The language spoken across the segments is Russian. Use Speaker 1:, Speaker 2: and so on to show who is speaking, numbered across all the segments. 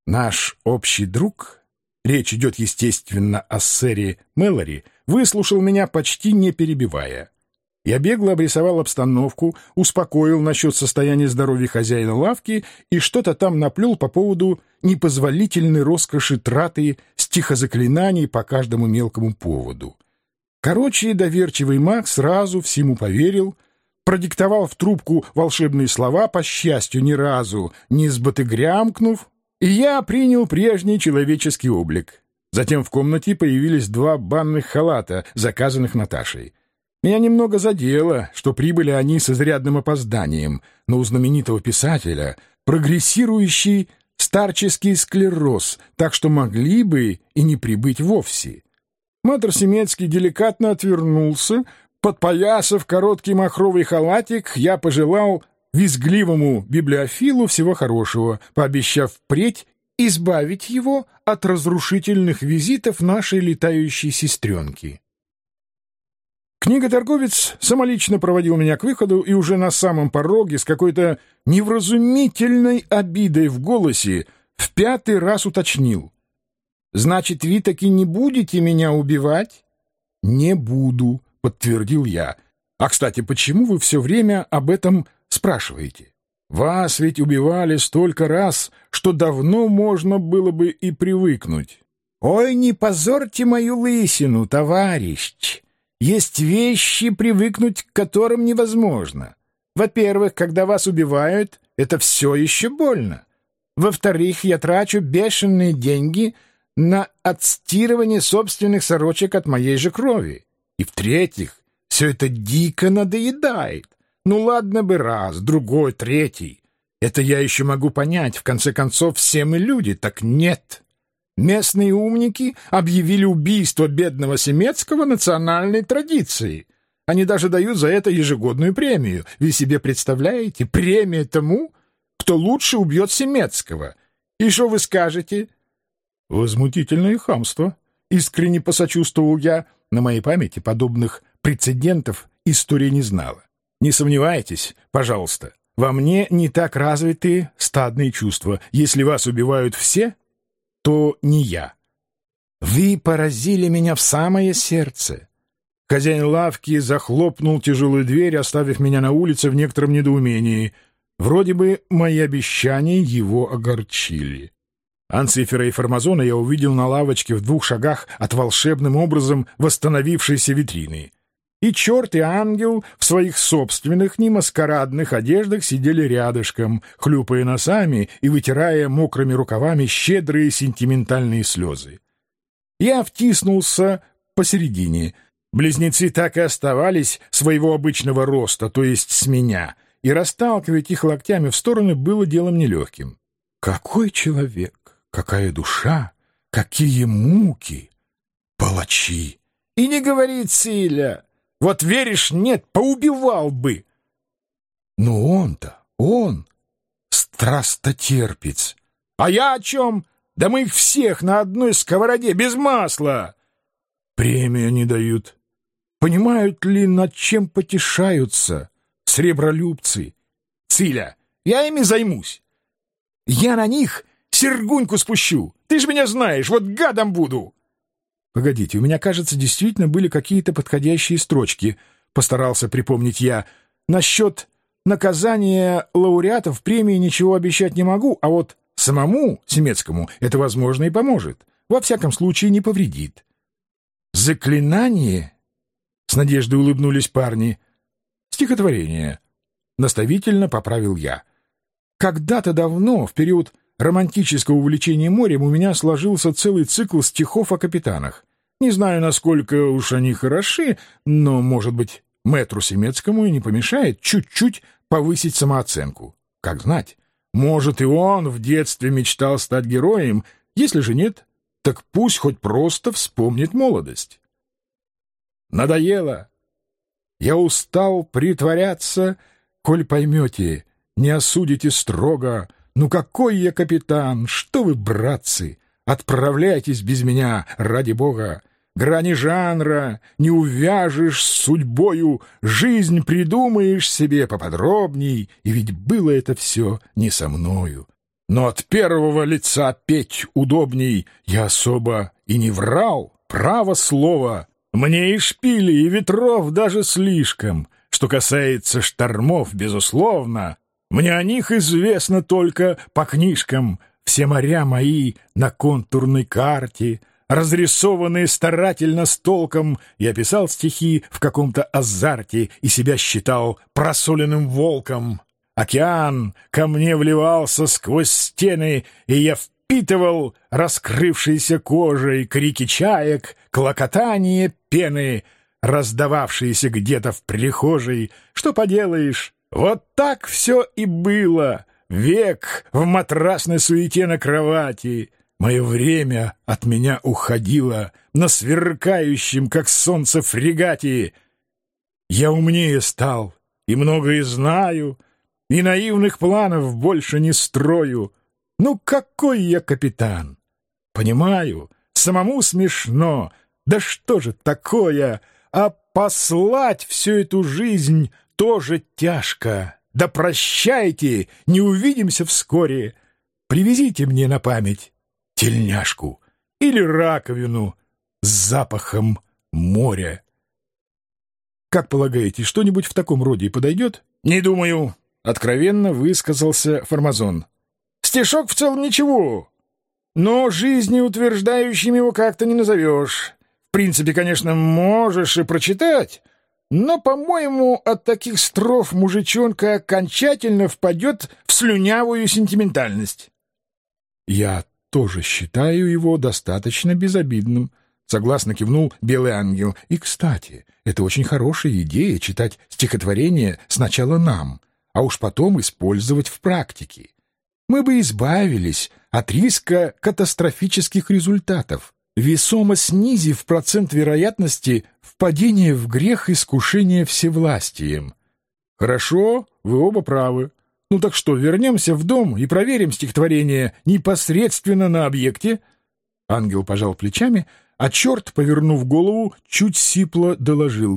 Speaker 1: Наш общий друг, речь идет, естественно, о сэре Мэлори, выслушал меня, почти не перебивая. Я бегло обрисовал обстановку, успокоил насчет состояния здоровья хозяина лавки и что-то там наплел по поводу непозволительной роскоши траты стихозаклинаний по каждому мелкому поводу. Короче, доверчивый маг сразу всему поверил, продиктовал в трубку волшебные слова, по счастью, ни разу не сбатыгрямкнув, и я принял прежний человеческий облик. Затем в комнате появились 2 банных халата, заказанных Наташей. Меня немного задело, что прибыли они с изрядным опозданием, но у знаменитого писателя прогрессирующий старческий склероз, так что могли бы и не прибыть вовсе. Мэтр Семецкий деликатно отвернулся. Подпоясав короткий махровый халатик, я пожелал визгливому библиофилу всего хорошего, пообещав впредь избавить его от разрушительных визитов нашей летающей сестренки. Книготорговец самолично проводил меня к выходу и уже на самом пороге с какой-то невразумительной обидой в голосе в 5-й раз уточнил: «Значит, вы таки не будете меня убивать?» «Не буду», — подтвердил я. «А, кстати, почему вы все время об этом спрашиваете? Вас ведь убивали столько раз, что давно можно было бы и привыкнуть». «Ой, не позорьте мою лысину, товарищ! Есть вещи, привыкнуть к которым невозможно. Во-первых, когда вас убивают, это все еще больно. Во-вторых, я трачу бешеные деньги на отстирывание собственных сорочек от моей же крови. И в-третьих, все это дико надоедает. Ну ладно бы раз, другой, третий. Это я еще могу понять, в конце концов, все мы люди, так нет». Местные умники объявили убийство бедного Семецкого национальной традицией. Они даже дают за это ежегодную премию. Вы себе представляете? Премия тому, кто лучше убьет Семецкого. И что вы скажете? Возмутительное хамство. Искренне посочувствовал я. На моей памяти подобных прецедентов история не знала. Не сомневайтесь, пожалуйста, во мне не так развиты стадные чувства. Если вас убивают все, то не я. Вы поразили меня в самое сердце. Хозяин лавки захлопнул тяжелую дверь, оставив меня на улице в некотором недоумении. Вроде бы мои обещания его огорчили. Анцифера и Формазона я увидел на лавочке в 2 шагах от волшебным образом восстановившейся витрины. И черт, и ангел в своих собственных немаскарадных одеждах сидели рядышком, хлюпая носами и вытирая мокрыми рукавами щедрые сентиментальные слезы. Я втиснулся посередине. Близнецы так и оставались своего обычного роста, то есть с меня, и расталкивать их локтями в стороны было делом нелегким. Какой человек, какая душа, какие муки! Палачи! И не говори, Циля! Вот веришь, нет, поубивал бы. Но он, страстотерпец. А я о чем? Да мы их всех на одной сковороде, без масла. Премию не дают. Понимают ли, над чем потешаются сребролюбцы? Циля, я ими займусь. Я на них сергуньку спущу. Ты ж меня знаешь, вот гадом буду. Погодите, у меня, кажется, действительно были какие-то подходящие строчки, постарался припомнить я. Насчет наказания лауреатов премии ничего обещать не могу, а вот самому Семецкому это, возможно, и поможет. Во всяком случае, не повредит. Заклинание? С надеждой улыбнулись парни. Стихотворение. Наставительно поправил я. Когда-то давно, в период романтического увлечения морем, у меня сложился целый цикл стихов о капитанах. Не знаю, насколько уж они хороши, но, может быть, мэтру Семецкому и не помешает чуть-чуть повысить самооценку. Как знать, может, и он в детстве мечтал стать героем, если же нет, так пусть хоть просто вспомнит молодость. Надоело. Я устал притворяться, коль поймете, не осудите строго. Ну какой я капитан? Что вы, братцы? Отправляйтесь без меня, ради бога. Грани жанра не увяжешь с судьбою, жизнь придумаешь себе поподробней, и ведь было это все не со мною. Но от первого лица петь удобней я особо и не врал, право слово. Мне и шпили, и ветров даже слишком. Что касается штормов, безусловно, мне о них известно только по книжкам. Все моря мои на контурной карте, разрисованные старательно с толком. Я писал стихи в каком-то азарте и себя считал просоленным волком. Океан ко мне вливался сквозь стены, и я впитывал раскрывшейся кожей крики чаек, клокотание пены, раздававшиеся где-то в прихожей. Что поделаешь, вот так все и было. Век в матрасной суете на кровати. Мое время от меня уходило на сверкающем, как солнце, фрегате. Я умнее стал и многое знаю, и наивных планов больше не строю. Ну какой я капитан? Понимаю, самому смешно. Да что же такое? А послать всю эту жизнь тоже тяжко. Да прощайте, не увидимся вскоре. Привезите мне на память тельняшку или раковину с запахом моря. Как полагаете, что-нибудь в таком роде подойдет? Не думаю, откровенно высказался Формазон. Стишок в целом ничего, но жизнеутверждающим его как-то не назовешь. В принципе, конечно, можешь и прочитать, но, по-моему, от таких строф мужичонка окончательно впадет в слюнявую сентиментальность. Я тоже считаю его достаточно безобидным, согласно кивнул Белый ангел. И, кстати, это очень хорошая идея читать стихотворение сначала нам, а уж потом использовать в практике. Мы бы избавились от риска катастрофических результатов, весомо снизив процент вероятности впадения в грех искушения всевластием. Хорошо, вы оба правы. Ну так что, вернемся в дом и проверим стихотворение непосредственно на объекте? Ангел пожал плечами, а черт, повернув голову, чуть сипло доложил.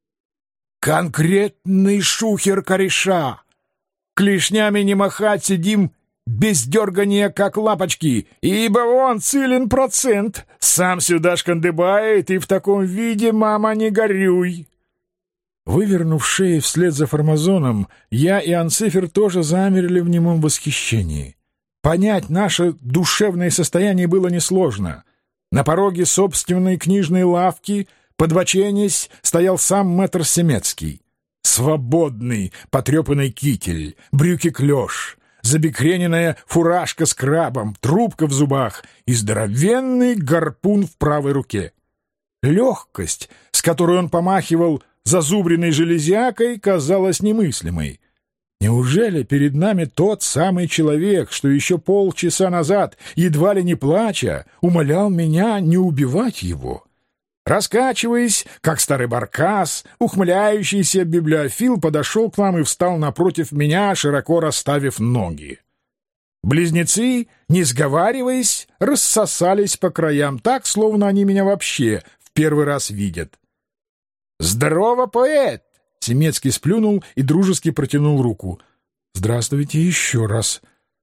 Speaker 1: Конкретный шухер кореша. Клешнями не махать, сидим без дергания, как лапочки, ибо он целен процент. Сам сюда шкандыбает, и в таком виде, мама, не горюй. Вывернув шеи вслед за Формазоном, я и Анцифер тоже замерли в немом восхищении. Понять наше душевное состояние было несложно. На пороге собственной книжной лавки, подбоченясь, стоял сам мэтр Семецкий. Свободный, потрепанный китель, брюки-клеш, забекрененная фуражка с крабом, трубка в зубах и здоровенный гарпун в правой руке. Легкость, с которой он помахивал зазубренной железякой, казалась немыслимой. Неужели перед нами тот самый человек, что еще полчаса назад, едва ли не плача, умолял меня не убивать его? Раскачиваясь, как старый баркас, ухмыляющийся библиофил подошел к нам и встал напротив меня, широко расставив ноги. Близнецы, не сговариваясь, рассосались по краям так, словно они меня вообще в первый раз видят. «Здорово, поэт!» — Семецкий сплюнул и дружески протянул руку. «Здравствуйте еще раз».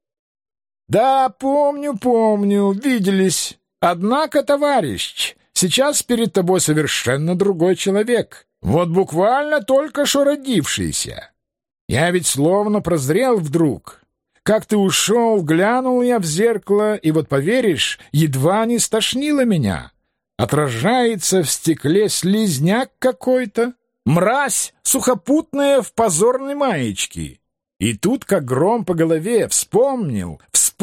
Speaker 1: «Да, помню, виделись. Однако, товарищ, сейчас перед тобой совершенно другой человек. Вот буквально только что родившийся. Я ведь словно прозрел вдруг. Как ты ушел, глянул я в зеркало, и вот, поверишь, едва не стошнило меня. Отражается в стекле слизняк какой-то, мразь сухопутная в позорной маечке. И тут, как гром по голове, вспомнил,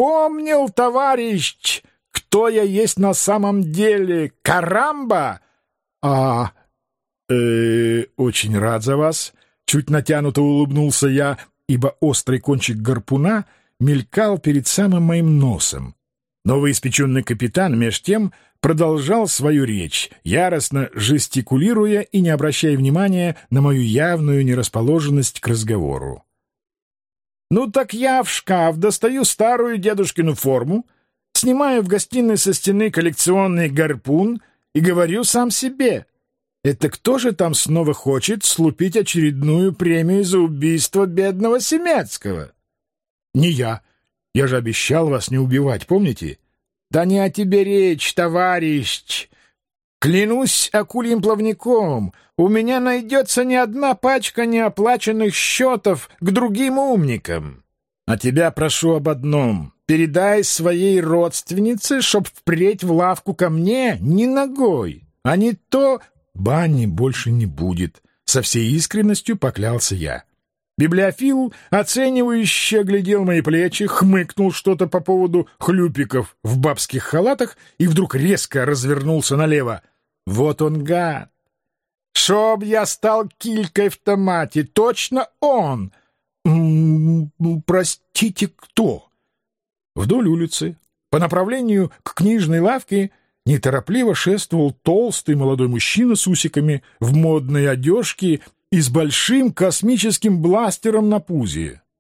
Speaker 1: товарищ, кто я есть на самом деле, карамба! Очень рад за вас. Чуть натянуто улыбнулся я, ибо острый кончик гарпуна мелькал перед самым моим носом. Новоиспеченный капитан, меж тем, продолжал свою речь, яростно жестикулируя и не обращая внимания на мою явную нерасположенность к разговору. «Ну так я в шкаф достаю старую дедушкину форму, снимаю в гостиной со стены коллекционный гарпун и говорю сам себе, это кто же там снова хочет слупить очередную премию за убийство бедного Семецкого? Не я. Я же обещал вас не убивать, помните? Да не о тебе речь, товарищ. Клянусь акульим плавником, у меня найдется не одна пачка неоплаченных счетов к другим умникам. А тебя прошу об одном. Передай своей родственнице, чтоб впредь в лавку ко мне ни ногой, а не то бани больше не будет. Со всей искренностью поклялся я. Библиофил, оценивающе оглядел мои плечи, хмыкнул что-то по поводу хлюпиков в бабских халатах и вдруг резко развернулся налево. Вот он, гад! Чтоб я стал килькой в томате, точно он! Простите, кто? Вдоль улицы, по направлению к книжной лавке, неторопливо шествовал толстый молодой мужчина с усиками в модной одежке и с большим космическим бластером на пузе.